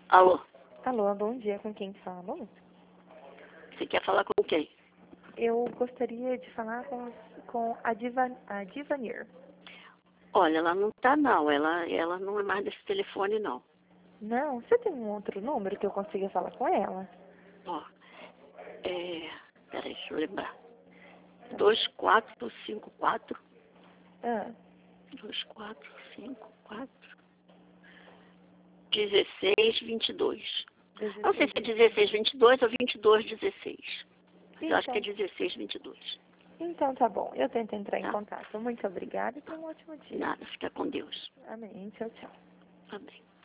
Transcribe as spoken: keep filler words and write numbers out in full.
Alô, Alô, bom dia, com quem falo? você quer falar com quem? Eu gostaria de falar com, com a, Diva, a Divanir. Olha, ela não tá não, ela, ela não é mais desse telefone não. Não, você tem um outro número que eu consiga falar com ela? Ó, é, peraí, deixa eu lembrar. dois quatro cinco quatro, Ah, dois quatro cinco quatro, dezesseis vinte e dois. Não sei se é dezesseis vinte e dois ou vinte e dois dezesseis. Mas eu acho que é então, dezesseis vinte e dois. então tá bom, eu tento entrar em Tá? contato. Muito obrigada e tenha um ótimo dia. Nada, fica com Deus. Amém, tchau, tchau. Amém.